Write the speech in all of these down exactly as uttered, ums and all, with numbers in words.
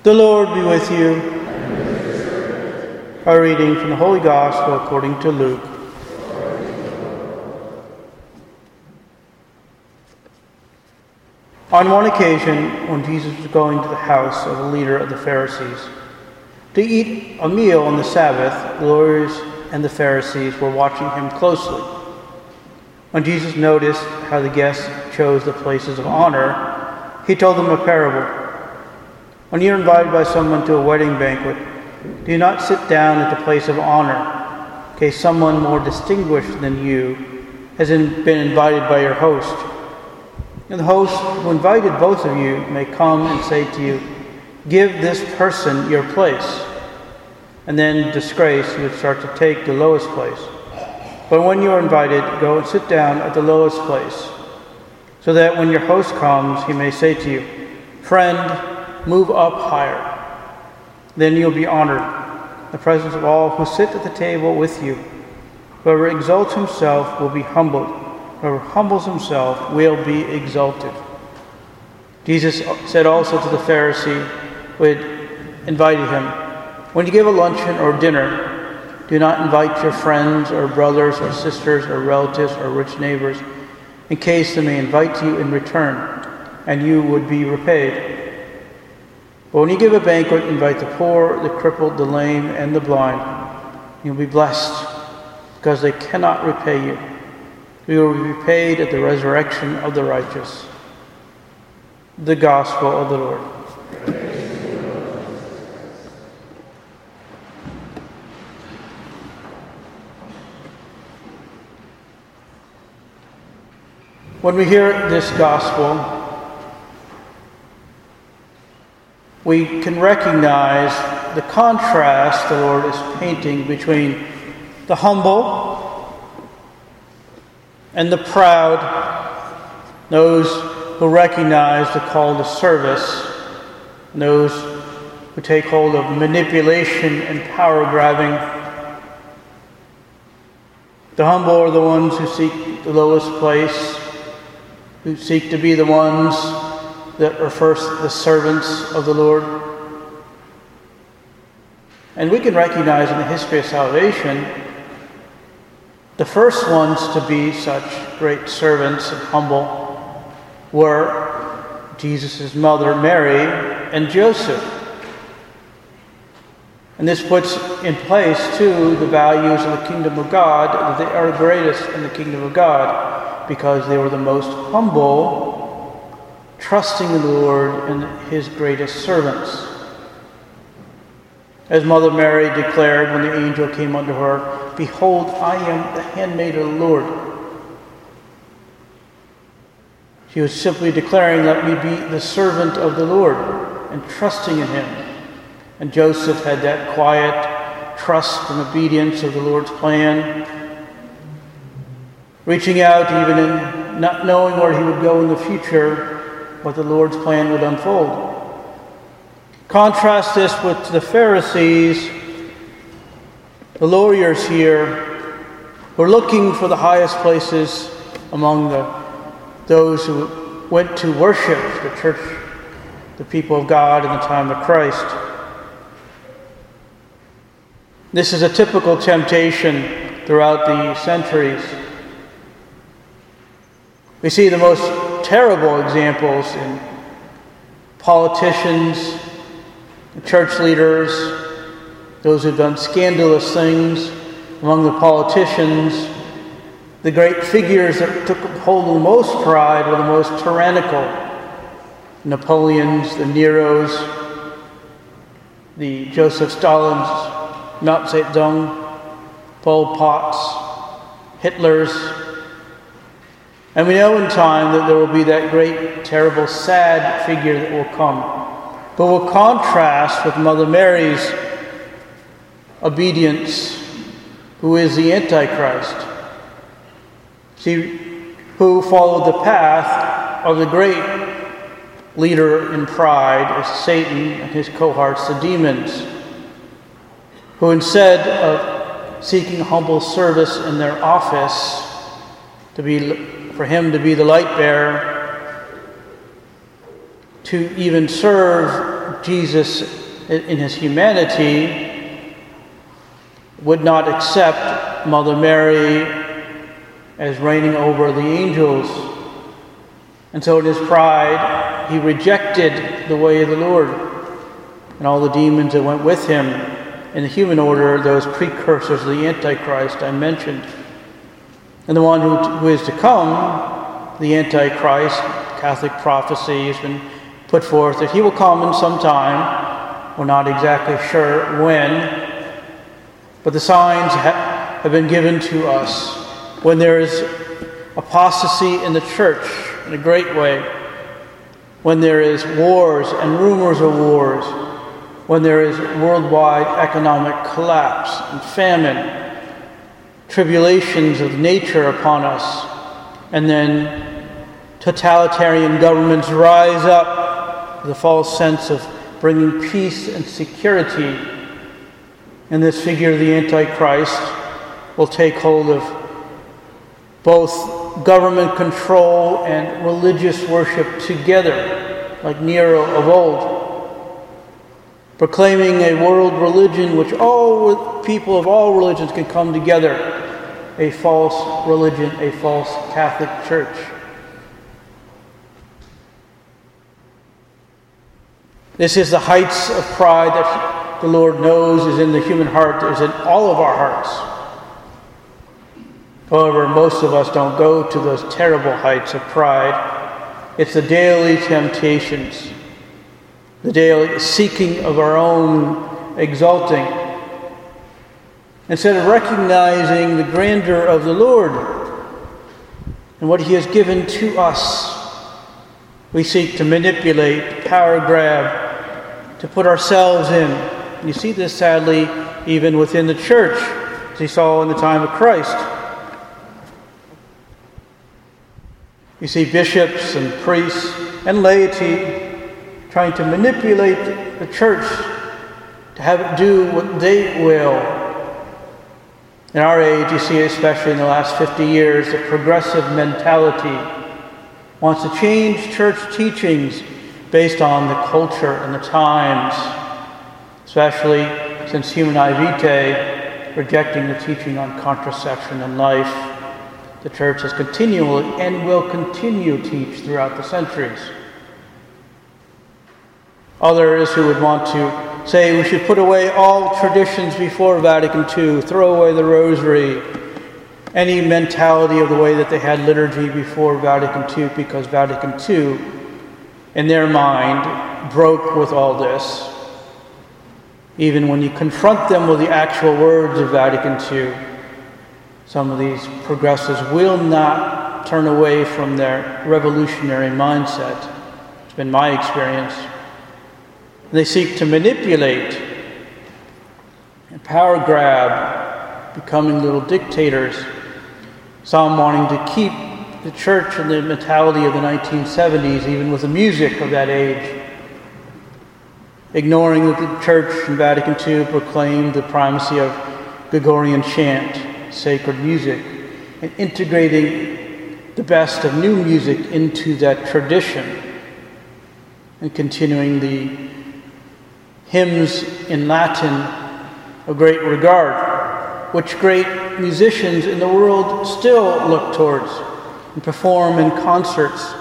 The Lord be with you. A reading from the Holy Gospel according to Luke. On one occasion, when Jesus was going to the house of a leader of the Pharisees to eat a meal on the Sabbath, the lawyers and the Pharisees were watching him closely. When Jesus noticed how the guests chose the places of honor, he told them a parable. When you are invited by someone to a wedding banquet, do not sit down at the place of honor, in case someone more distinguished than you has been invited by your host. And the host who invited both of you may come and say to you, "Give this person your place." And then, in disgrace, you would start to take the lowest place. But when you are invited, go and sit down at the lowest place, so that when your host comes, he may say to you, "Friend, move up higher." Then you'll be honored in the presence of all who sit at the table with you. Whoever exalts himself will be humbled. Whoever humbles himself will be exalted. Jesus said also to the Pharisee who had invited him, "When you give a luncheon or dinner, do not invite your friends or brothers or sisters or relatives or rich neighbors, in case they may invite you in return, and you would be repaid. But when you give a banquet, invite the poor, the crippled, the lame, and the blind. You'll be blessed, because they cannot repay you. You will be repaid at the resurrection of the righteous." The Gospel of the Lord. When we hear this Gospel, we can recognize the contrast the Lord is painting between the humble and the proud, those who recognize the call to service, and those who take hold of manipulation and power-grabbing. The humble are the ones who seek the lowest place, who seek to be the ones that are first the servants of the Lord. And we can recognize in the history of salvation, the first ones to be such great servants and humble were Jesus' mother Mary and Joseph. And this puts in place, too, the values of the kingdom of God, that they are greatest in the kingdom of God, because they were the most humble, trusting in the Lord and his greatest servants. As Mother Mary declared when the angel came unto her, "Behold, I am the handmaid of the Lord." She was simply declaring, "Let me be the servant of the Lord," and trusting in him. And Joseph had that quiet trust and obedience of the Lord's plan, reaching out even in not knowing where he would go in the future, but the Lord's plan would unfold. Contrast this with the Pharisees, the lawyers here, who are looking for the highest places among the those who went to worship the church, the people of God in the time of Christ. This is a typical temptation throughout the centuries. We see the most terrible examples in politicians, church leaders, those who've done scandalous things among the politicians. The great figures that took hold of the most pride were the most tyrannical. Napoleons, the Neros, the Joseph Stalins, Mao Zedong, Pol Pots, Hitlers. And we know in time that there will be that great, terrible, sad figure that will come. But we'll contrast with Mother Mary's obedience, who is the Antichrist. She, who followed the path of the great leader in pride, as Satan and his cohorts, the demons, who instead of seeking humble service in their office, to be for him to be the light bearer, to even serve Jesus, in his humanity, would not accept Mother Mary as reigning over the angels. And so in his pride, he rejected the way of the Lord and all the demons that went with him in the human order, those precursors of the Antichrist I mentioned. And the one who, who is to come, the Antichrist, Catholic prophecy has been put forth that he will come in some time. We're not exactly sure when, but the signs ha- have been given to us. When there is apostasy in the church in a great way, when there is wars and rumors of wars, when there is worldwide economic collapse and famine, tribulations of nature upon us, and then totalitarian governments rise up with a false sense of bringing peace and security, and this figure of the Antichrist will take hold of both government control and religious worship together, like Nero of old, proclaiming a world religion which all people of all religions can come together, a false religion, a false Catholic Church. This is the heights of pride that the Lord knows is in the human heart, is in all of our hearts. However, most of us don't go to those terrible heights of pride. It's the daily temptations, the daily seeking of our own exalting. Instead of recognizing the grandeur of the Lord and what he has given to us, we seek to manipulate, power grab, to put ourselves in. And you see this sadly even within the church, as you saw in the time of Christ. You see bishops and priests and laity trying to manipulate the church to have it do what they will. In our age, you see, especially in the last fifty years, the progressive mentality wants to change church teachings based on the culture and the times, especially since Humanae Vitae, rejecting the teaching on contraception and life. The church has continually and will continue to teach throughout the centuries. Others who would want to say we should put away all traditions before Vatican Two, throw away the rosary, any mentality of the way that they had liturgy before Vatican Two, because Vatican Two, in their mind, broke with all this. Even when you confront them with the actual words of Vatican Two, some of these progressives will not turn away from their revolutionary mindset. It's been my experience. They seek to manipulate and power grab, becoming little dictators. Some wanting to keep the church in the mentality of the nineteen seventies, even with the music of that age, ignoring that the church in Vatican Two proclaimed the primacy of Gregorian chant, sacred music, and integrating the best of new music into that tradition, and continuing the hymns in Latin of great regard, which great musicians in the world still look towards and perform in concerts.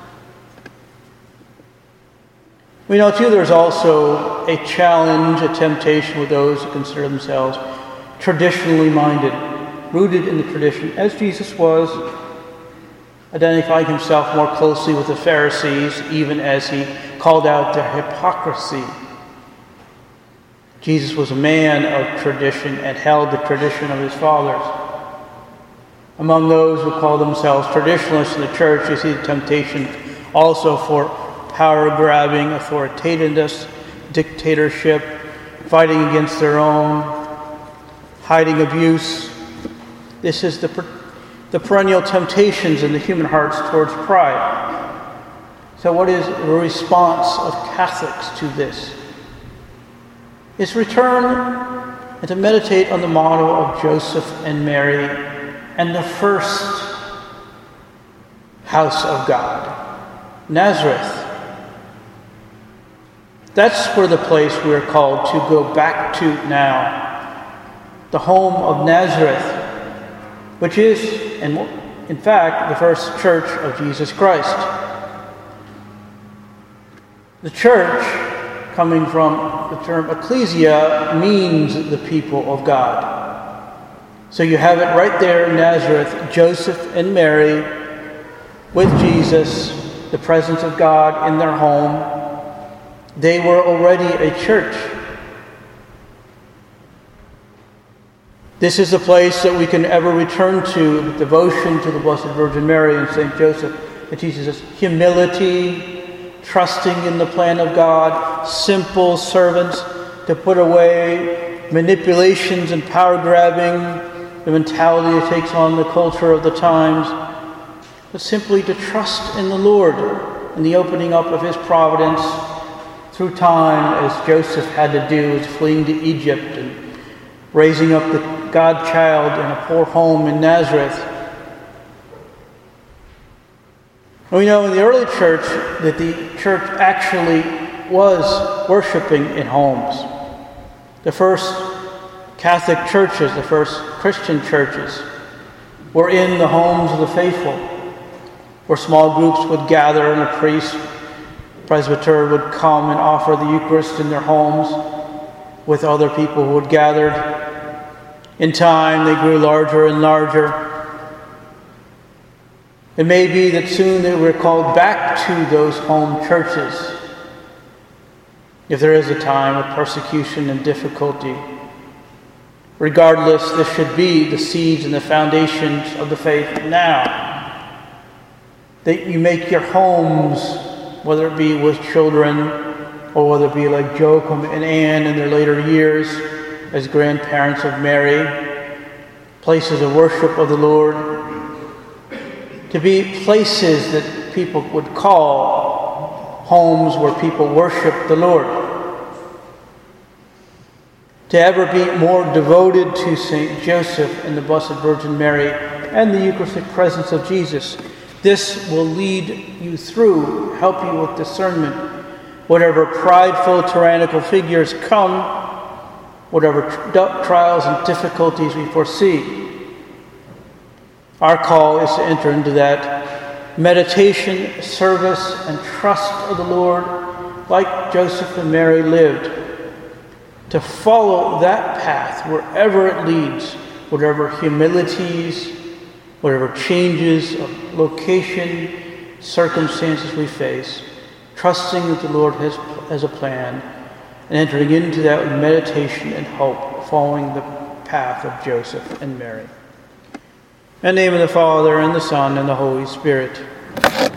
We know too there's also a challenge, a temptation with those who consider themselves traditionally minded, rooted in the tradition, as Jesus was, identifying himself more closely with the Pharisees, even as he called out their hypocrisy. Jesus was a man of tradition and held the tradition of his fathers. Among those who call themselves traditionalists in the church, you see the temptation also for power-grabbing, authoritativeness, dictatorship, fighting against their own, hiding abuse. This is the, per- the perennial temptations in the human hearts towards pride. So what is the response of Catholics to this? It's return and to meditate on the model of Joseph and Mary and the first house of God, Nazareth. That's where the place we're called to go back to now, the home of Nazareth, which is, and in fact, the first church of Jesus Christ. The church, coming from the term ecclesia, means the people of God. So you have it right there in Nazareth, Joseph and Mary with Jesus, the presence of God in their home. They were already a church. This is the place that we can ever return to with devotion to the Blessed Virgin Mary and Saint Joseph. It teaches us humility, trusting in the plan of God, simple servants to put away manipulations and power-grabbing, the mentality it takes on the culture of the times, but simply to trust in the Lord and the opening up of His providence through time, as Joseph had to do, as fleeing to Egypt and raising up the God-child in a poor home in Nazareth. And we know in the early church that the church actually was worshiping in homes. The first Catholic churches, the first Christian churches, were in the homes of the faithful, where small groups would gather and a priest, presbyter, would come and offer the Eucharist in their homes with other people who had gathered. In time, they grew larger and larger. It may be that soon they were called back to those home churches, if there is a time of persecution and difficulty. Regardless, this should be the seeds and the foundations of the faith now. That you make your homes, whether it be with children or whether it be like Joachim and Anne in their later years as grandparents of Mary, places of worship of the Lord, to be places that people would call homes where people worship the Lord. To ever be more devoted to Saint Joseph and the Blessed Virgin Mary and the Eucharistic presence of Jesus. This will lead you through, help you with discernment. Whatever prideful, tyrannical figures come, whatever tr- trials and difficulties we foresee, our call is to enter into that meditation, service, and trust of the Lord like Joseph and Mary lived. To follow that path wherever it leads, whatever humilities, whatever changes of location, circumstances we face, trusting that the Lord has, has a plan, and entering into that with meditation and hope, following the path of Joseph and Mary. In the name of the Father, and the Son, and the Holy Spirit.